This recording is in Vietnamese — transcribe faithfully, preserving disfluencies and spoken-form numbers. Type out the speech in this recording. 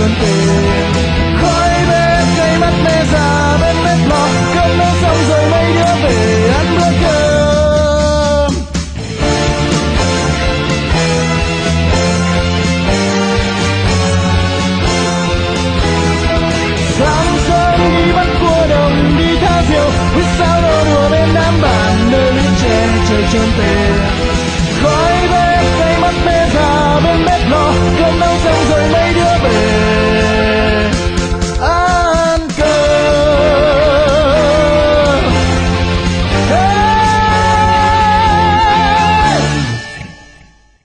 trốn tìm. Khói bếp cây mắt mẹ già bên bếp lò, cơm nấu xong rồi mấy đứa về ăn bữa cơm. Sáng sớm đi bắt cua đồng, đi thả diều, hút sao đổ đùa bên đám bạn nơi lũy tre chơi trốn tìm.